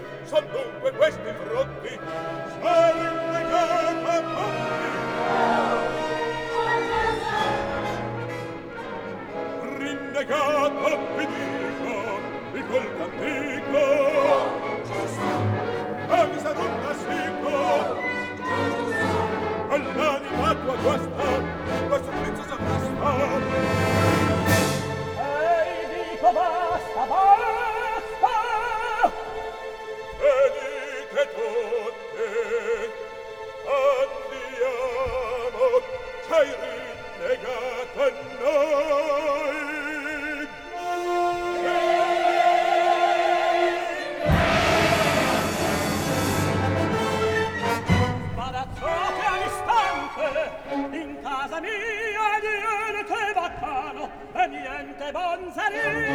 son dunque questi frutti, sono innegata a tutti. Rinnegato vi dico, il colpo antico, a miserunda sico, all'anima tua guasta, questo pezzo s'ammesta. Ehi, dico basta, basta! Venite tutte, andiamo, c'hai rinnegato a noi. Spadazzate all'istante, in casa mia niente baccano e niente bonzeria.